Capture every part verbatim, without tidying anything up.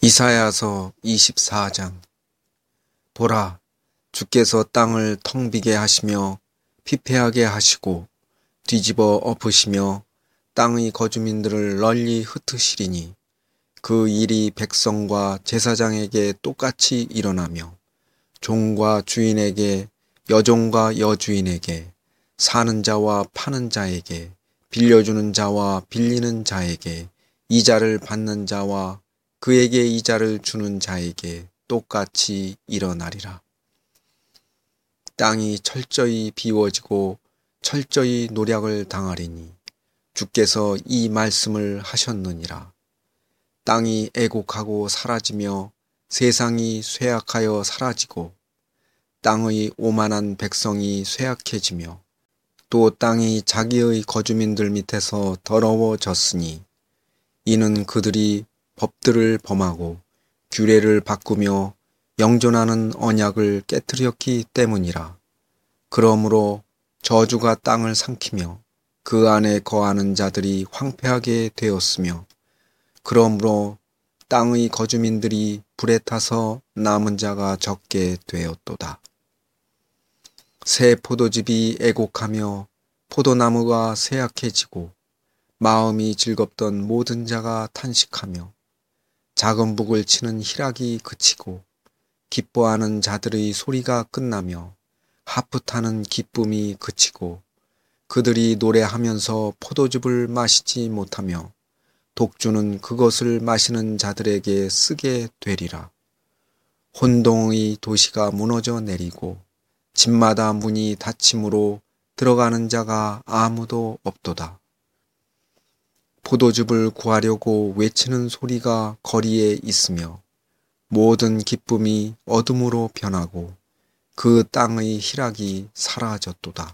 이사야서 이십사 장. 보라, 주께서 땅을 텅 비게 하시며 피폐하게 하시고 뒤집어 엎으시며 땅의 거주민들을 널리 흩으시리니 그 일이 백성과 제사장에게 똑같이 일어나며 종과 주인에게, 여종과 여주인에게, 사는 자와 파는 자에게, 빌려주는 자와 빌리는 자에게, 이자를 받는 자와 그에게 이자를 주는 자에게 똑같이 일어나리라. 땅이 철저히 비워지고 철저히 노략을 당하리니 주께서 이 말씀을 하셨느니라. 땅이 애곡하고 사라지며 세상이 쇠약하여 사라지고 땅의 오만한 백성이 쇠약해지며 또 땅이 자기의 거주민들 밑에서 더러워졌으니 이는 그들이 법들을 범하고 규례를 바꾸며 영존하는 언약을 깨뜨렸기 때문이라. 그러므로 저주가 땅을 삼키며 그 안에 거하는 자들이 황폐하게 되었으며 그러므로 땅의 거주민들이 불에 타서 남은 자가 적게 되었도다. 새 포도즙이 애곡하며 포도나무가 쇠약해지고 마음이 즐겁던 모든 자가 탄식하며 작은 북을 치는 희락이 그치고 기뻐하는 자들의 소리가 끝나며 하프 타는 기쁨이 그치고 그들이 노래하면서 포도즙을 마시지 못하며 독주는 그것을 마시는 자들에게 쓰게 되리라. 혼동의 도시가 무너져 내리고 집마다 문이 닫힘으로 들어가는 자가 아무도 없도다. 포도즙을 구하려고 외치는 소리가 거리에 있으며 모든 기쁨이 어둠으로 변하고 그 땅의 희락이 사라졌도다.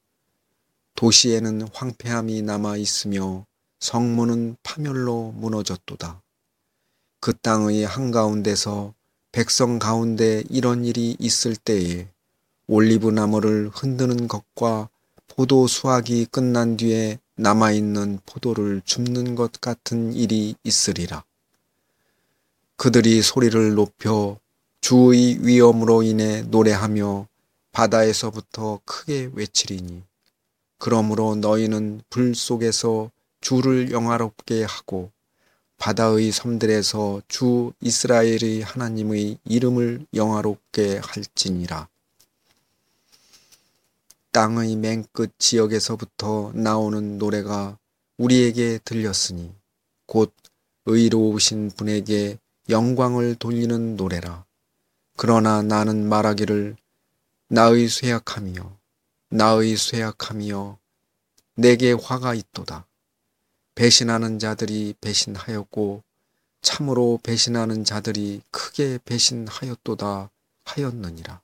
도시에는 황폐함이 남아 있으며 성문은 파멸로 무너졌도다. 그 땅의 한가운데서 백성 가운데 이런 일이 있을 때에 올리브 나무를 흔드는 것과 포도 수확이 끝난 뒤에 남아있는 포도를 줍는 것 같은 일이 있으리라. 그들이 소리를 높여 주의 위엄으로 인해 노래하며 바다에서부터 크게 외치리니 그러므로 너희는 불 속에서 주를 영화롭게 하고 바다의 섬들에서 주 이스라엘의 하나님의 이름을 영화롭게 할지니라. 땅의 맨 끝 지역에서부터 나오는 노래가 우리에게 들렸으니 곧 의로우신 분에게 영광을 돌리는 노래라. 그러나 나는 말하기를 나의 쇠약함이여 나의 쇠약함이여 내게 화가 있도다. 배신하는 자들이 배신하였고 참으로 배신하는 자들이 크게 배신하였도다 하였느니라.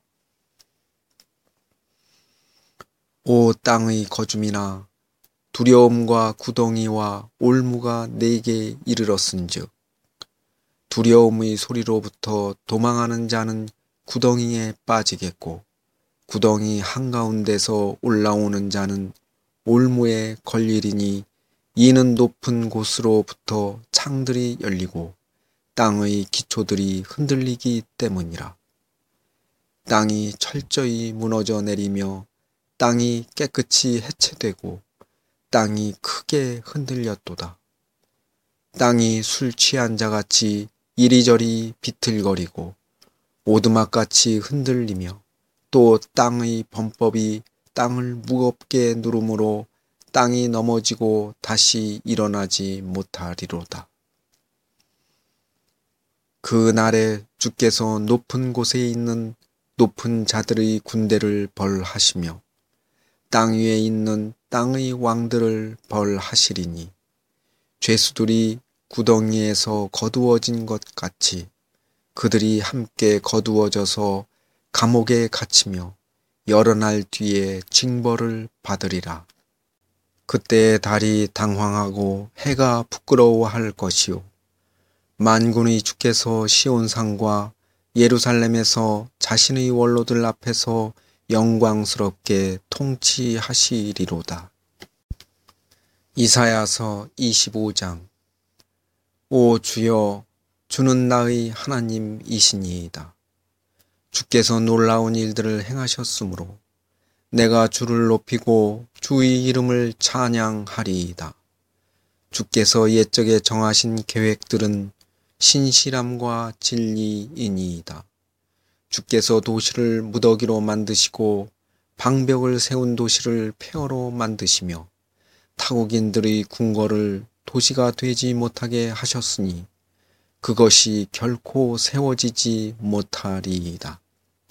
오 땅의 거주민아, 두려움과 구덩이와 올무가 내게 이르렀은즉 두려움의 소리로부터 도망하는 자는 구덩이에 빠지겠고 구덩이 한가운데서 올라오는 자는 올무에 걸리리니 이는 높은 곳으로부터 창들이 열리고 땅의 기초들이 흔들리기 때문이라. 땅이 철저히 무너져 내리며 땅이 깨끗이 해체되고 땅이 크게 흔들렸도다. 땅이 술 취한 자같이 이리저리 비틀거리고 오두막같이 흔들리며 또 땅의 범법이 땅을 무겁게 누름으로 땅이 넘어지고 다시 일어나지 못하리로다. 그 날에 주께서 높은 곳에 있는 높은 자들의 군대를 벌하시며 땅 위에 있는 땅의 왕들을 벌하시리니 죄수들이 구덩이에서 거두어진 것 같이 그들이 함께 거두어져서 감옥에 갇히며 여러 날 뒤에 징벌을 받으리라. 그때의 달이 당황하고 해가 부끄러워할 것이요 만군의 주께서 시온산과 예루살렘에서 자신의 원로들 앞에서 영광스럽게 통치하시리로다. 이사야서 이십오 장. 오 주여, 주는 나의 하나님이시니이다. 주께서 놀라운 일들을 행하셨으므로 내가 주를 높이고 주의 이름을 찬양하리이다. 주께서 옛적에 정하신 계획들은 신실함과 진리이니이다. 주께서 도시를 무더기로 만드시고 방벽을 세운 도시를 폐허로 만드시며 타국인들의 궁궐을 도시가 되지 못하게 하셨으니 그것이 결코 세워지지 못하리이다.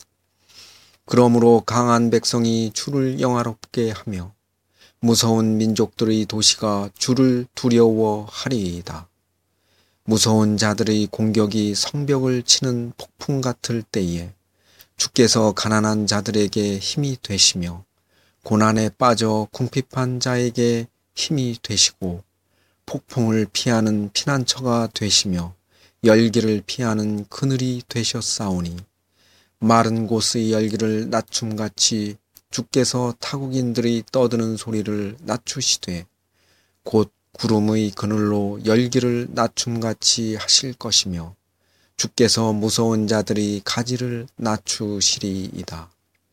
그러므로 강한 백성이 주를 영화롭게 하며 무서운 민족들의 도시가 주를 두려워하리이다. 무서운 자들의 공격이 성벽을 치는 폭풍 같을 때에 주께서 가난한 자들에게 힘이 되시며 고난에 빠져 궁핍한 자에게 힘이 되시고 폭풍을 피하는 피난처가 되시며 열기를 피하는 그늘이 되셨사오니 마른 곳의 열기를 낮춤같이 주께서 타국인들이 떠드는 소리를 낮추시되 곧 구름의 그늘로 열기를 낮춤같이 하실 것이며 주께서 무서운 자들이 가지를 낮추시리이다.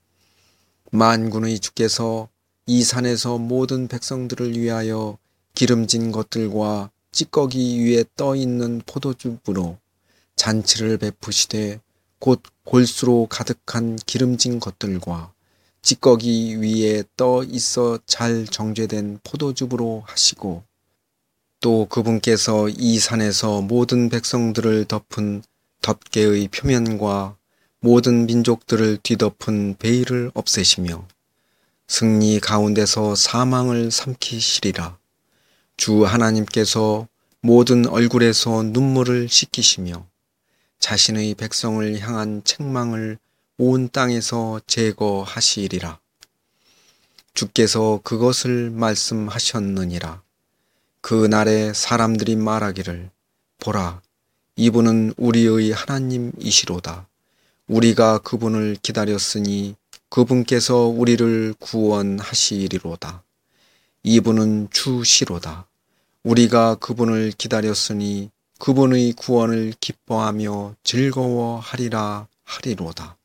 만군의 주께서 이 산에서 모든 백성들을 위하여 기름진 것들과 찌꺼기 위에 떠 있는 포도즙으로 잔치를 베푸시되 곧 골수로 가득한 기름진 것들과 찌꺼기 위에 떠 있어 잘 정죄된 포도즙으로 하시고 또 그분께서 이 산에서 모든 백성들을 덮은 덮개의 표면과 모든 민족들을 뒤덮은 베일을 없애시며 승리 가운데서 사망을 삼키시리라. 주 하나님께서 모든 얼굴에서 눈물을 씻기시며 자신의 백성을 향한 책망을 온 땅에서 제거하시리라. 주께서 그것을 말씀하셨느니라. 그 날에 사람들이 말하기를 보라, 이분은 우리의 하나님이시로다. 우리가 그분을 기다렸으니 그분께서 우리를 구원하시리로다. 이분은 주시로다. 우리가 그분을 기다렸으니 그분의 구원을 기뻐하며 즐거워하리라 하리로다.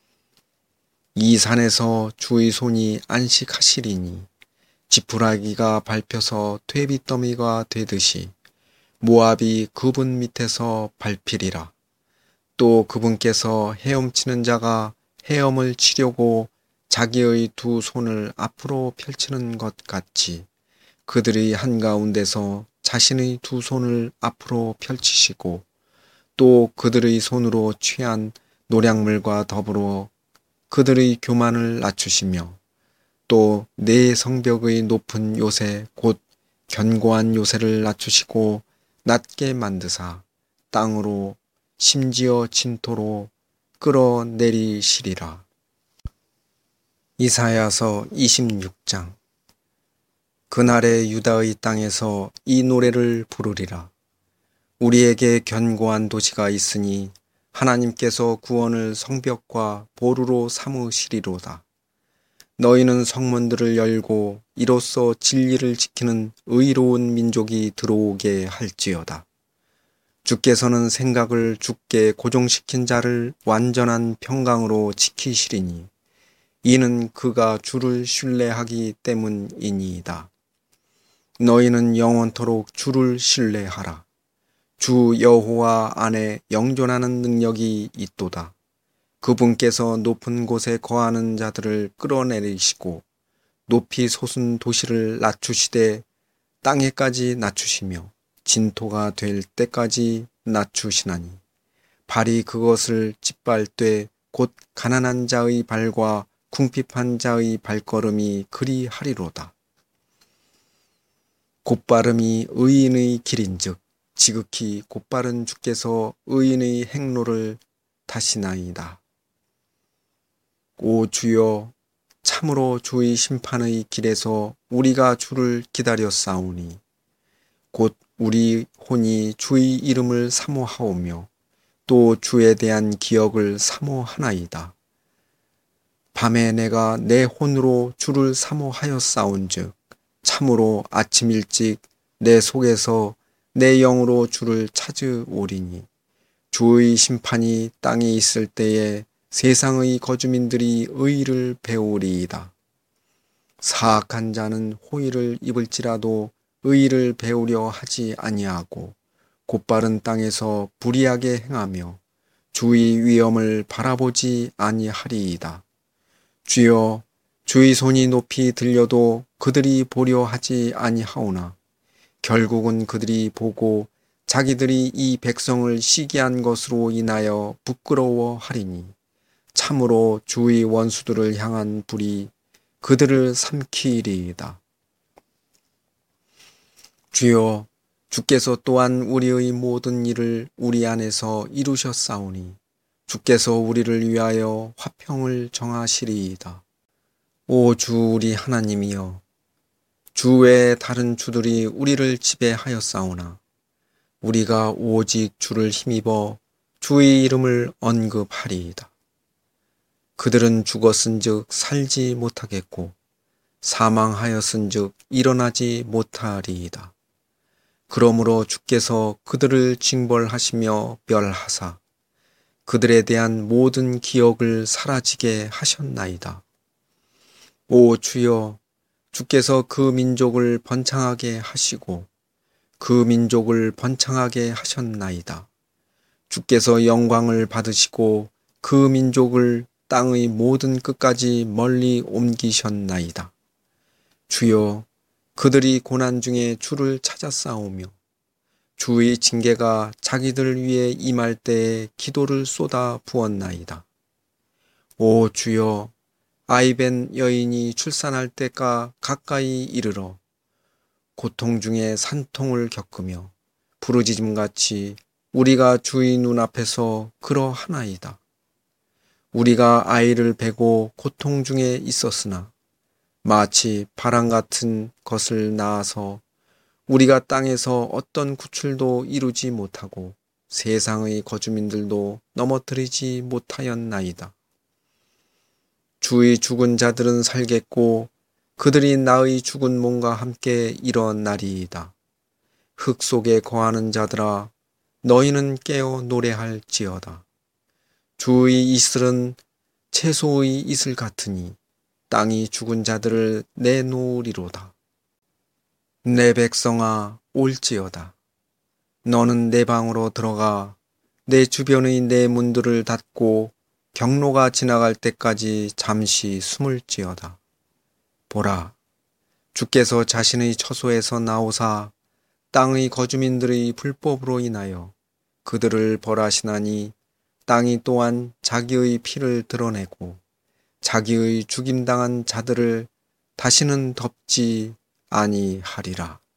이 산에서 주의 손이 안식하시리니 지푸라기가 밟혀서 퇴비더미가 되듯이 모압이 그분 밑에서 밟히리라. 또 그분께서 헤엄치는 자가 헤엄을 치려고 자기의 두 손을 앞으로 펼치는 것 같이 그들이 한가운데서 자신의 두 손을 앞으로 펼치시고 또 그들의 손으로 취한 노략물과 더불어 그들의 교만을 낮추시며 또 네 성벽의 높은 요새 곧 견고한 요새를 낮추시고 낮게 만드사 땅으로 심지어 진토로 끌어내리시리라. 이사야서 이십육 장. 그날에 유다의 땅에서 이 노래를 부르리라. 우리에게 견고한 도시가 있으니 하나님께서 구원을 성벽과 보루로 삼으시리로다. 너희는 성문들을 열고 이로써 진리를 지키는 의로운 민족이 들어오게 할지어다. 주께서는 생각을 주께 고정시킨 자를 완전한 평강으로 지키시리니 이는 그가 주를 신뢰하기 때문이니이다. 너희는 영원토록 주를 신뢰하라. 주 여호와 안에 영존하는 능력이 있도다. 그분께서 높은 곳에 거하는 자들을 끌어내리시고 높이 솟은 도시를 낮추시되 땅에까지 낮추시며 진토가 될 때까지 낮추시나니 발이 그것을 짓밟되 곧 가난한 자의 발과 궁핍한 자의 발걸음이 그리하리로다. 곧바름이 의인의 길인즉 지극히 곧바른 주께서 의인의 행로를 다시나이다. 오 주여, 참으로 주의 심판의 길에서 우리가 주를 기다렸사오니 곧 우리 혼이 주의 이름을 사모하오며 또 주에 대한 기억을 사모하나이다. 밤에 내가 내 혼으로 주를 사모하였사온즉 참으로 아침 일찍 내 속에서 내 영으로 주를 찾으오리니 주의 심판이 땅에 있을 때에 세상의 거주민들이 의를 배우리이다. 사악한 자는 호의를 입을지라도 의를 배우려 하지 아니하고 곧바른 땅에서 불의하게 행하며 주의 위엄을 바라보지 아니하리이다. 주여, 주의 손이 높이 들려도 그들이 보려 하지 아니하오나 결국은 그들이 보고 자기들이 이 백성을 시기한 것으로 인하여 부끄러워하리니 참으로 주의 원수들을 향한 불이 그들을 삼키리이다. 주여, 주께서 또한 우리의 모든 일을 우리 안에서 이루셨사오니 주께서 우리를 위하여 화평을 정하시리이다. 오 주 우리 하나님이여, 주 외에 다른 주들이 우리를 지배하였사오나 우리가 오직 주를 힘입어 주의 이름을 언급하리이다. 그들은 죽었은즉 살지 못하겠고 사망하였은즉 일어나지 못하리이다. 그러므로 주께서 그들을 징벌하시며 멸하사 그들에 대한 모든 기억을 사라지게 하셨나이다. 오 주여, 주께서 그 민족을 번창하게 하시고 그 민족을 번창하게 하셨나이다. 주께서 영광을 받으시고 그 민족을 땅의 모든 끝까지 멀리 옮기셨나이다. 주여, 그들이 고난 중에 주를 찾아싸우며 주의 징계가 자기들 위에 임할 때에 기도를 쏟아 부었나이다. 오 주여, 아이벤 여인이 출산할 때가 가까이 이르러 고통 중에 산통을 겪으며 부르짖음같이 우리가 주의 눈앞에서 그러하나이다. 우리가 아이를 베고 고통 중에 있었으나 마치 바람 같은 것을 낳아서 우리가 땅에서 어떤 구출도 이루지 못하고 세상의 거주민들도 넘어뜨리지 못하였나이다. 주의 죽은 자들은 살겠고 그들이 나의 죽은 몸과 함께 일어나리이다. 흙 속에 거하는 자들아, 너희는 깨어 노래할지어다. 주의 이슬은 채소의 이슬 같으니 땅이 죽은 자들을 내놓으리로다. 내 백성아, 올지어다. 너는 내 방으로 들어가 내 주변의 내 문들을 닫고 경로가 지나갈 때까지 잠시 숨을지어다. 보라, 주께서 자신의 처소에서 나오사 땅의 거주민들의 불법으로 인하여 그들을 벌하시나니 땅이 또한 자기의 피를 드러내고 자기의 죽임당한 자들을 다시는 덮지 아니하리라.